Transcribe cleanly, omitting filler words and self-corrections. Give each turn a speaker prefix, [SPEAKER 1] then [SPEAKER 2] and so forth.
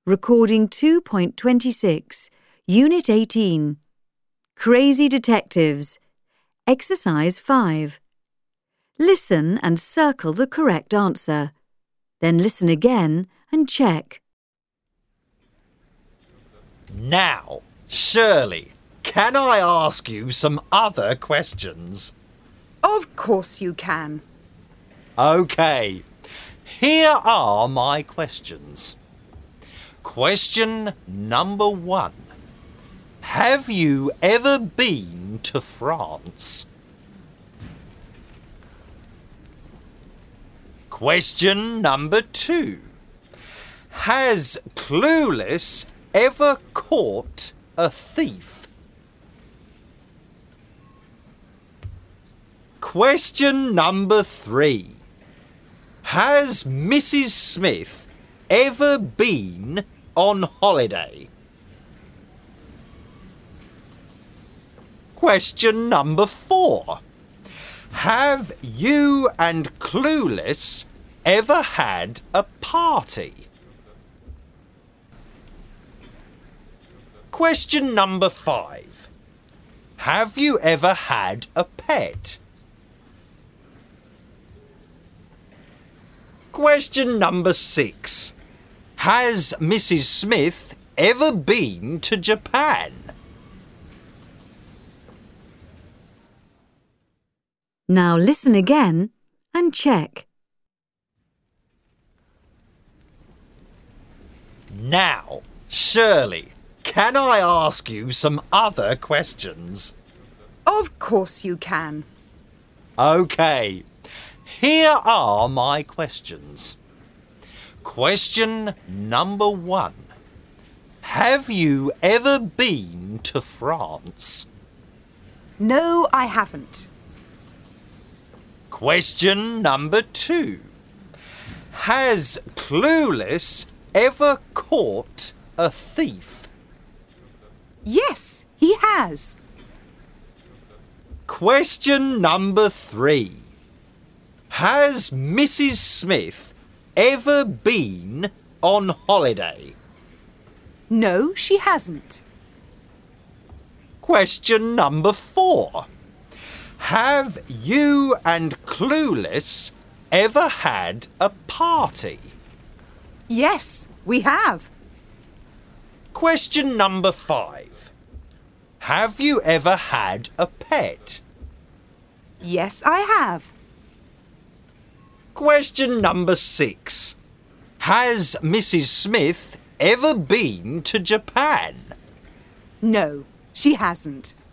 [SPEAKER 1] Recording 2.26, Unit 18. Crazy Detectives. Exercise 5. Listen and circle the correct answer. Then listen again and check.
[SPEAKER 2] Now, Shirley, can I ask you some other questions?
[SPEAKER 3] Of course you can.
[SPEAKER 2] OK, here are my questions. Question number 1. Have you ever been to France? Question number 2. Has Clueless ever caught a thief? Question number 3. Has Mrs. Smith ever been on holiday? Question number 4. Have you and Clueless ever had a party? Question number 5. Have you ever had a pet? Question number 6. Has Mrs. Smith ever been to Japan?
[SPEAKER 1] Now listen again and check.
[SPEAKER 2] Now, Shirley, can I ask you some other questions?
[SPEAKER 3] Of course you can.
[SPEAKER 2] OK, here are my questions. Question number 1. Have you ever been to France?
[SPEAKER 3] No, I haven't.
[SPEAKER 2] Question number 2. Has Clueless ever caught a thief?
[SPEAKER 3] Yes, he has.
[SPEAKER 2] Question number 3. Has Mrs. Smith ever been on holiday?
[SPEAKER 3] No, she hasn't.
[SPEAKER 2] Question number 4. Have you and Clueless ever had a party?
[SPEAKER 3] Yes, we have.
[SPEAKER 2] Question number 5. Have you ever had a pet?
[SPEAKER 3] Yes, I have.
[SPEAKER 2] Question number 6. Has Mrs. Smith ever been to Japan?
[SPEAKER 3] No, she hasn't.